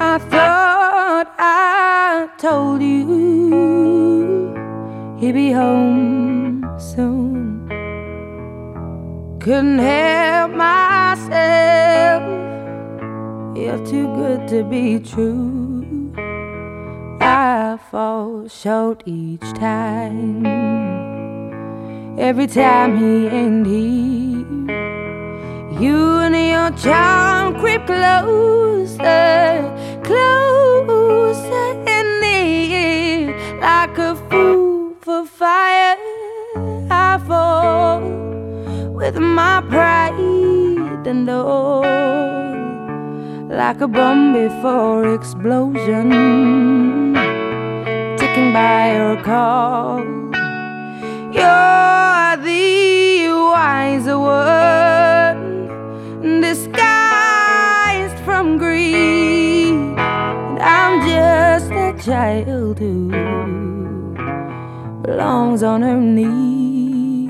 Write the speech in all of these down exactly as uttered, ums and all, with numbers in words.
I thought I told you he'd be home soon. Couldn't help myself, you're too good to be true. I fall short each time, every time he ain't here. You and your charm creep closer, closer in near. Like a fool for fire, I fall with my pride and all. Like a bomb before explosion, ticking by your call. You're the wiser one, disguised from greed, and I'm just a child who belongs on her knees.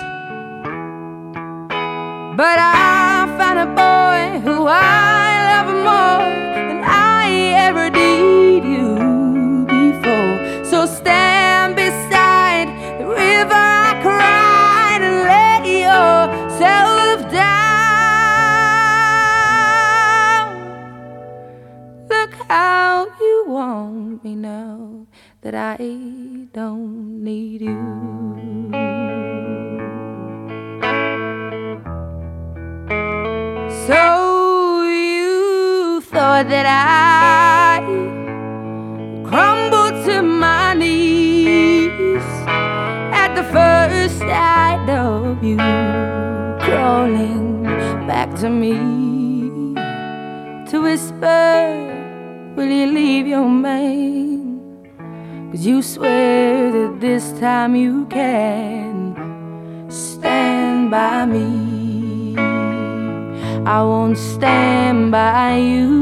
But I found a boy who I love more than I ever did you before. So stand beside the river I cried and lay yourself down. Look how you want me now that I don't need you. So you thought that I crumbled to my knees at the first sight of you crawling back to me to whisper, will you leave your man? 'Cause you swear that this time you can stand by me. I won't stand by you,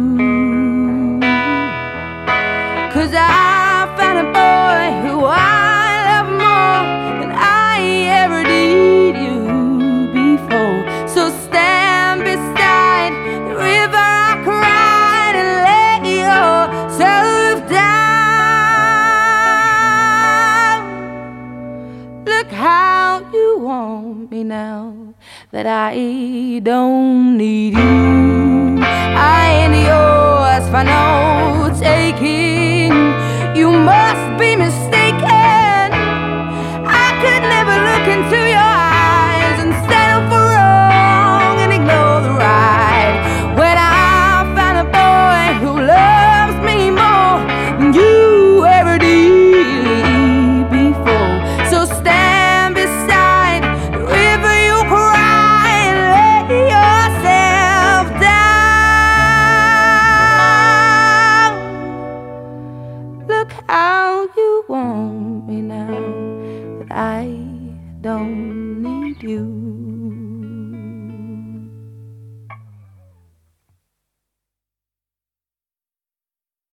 'cause I found a boy who I love more than I ever did you before. So stand beside the river I cried and lay yourself down. Look how you want me now that I don't need you. I ain't yours for no taking. You must be mistaken. I could never look into your eyes and settle for wrong and ignore the right. When I found a boy who loves me more than you ever did before. So stand beside the river you cry and lay yourself down. Look how you want me now that I don't need you.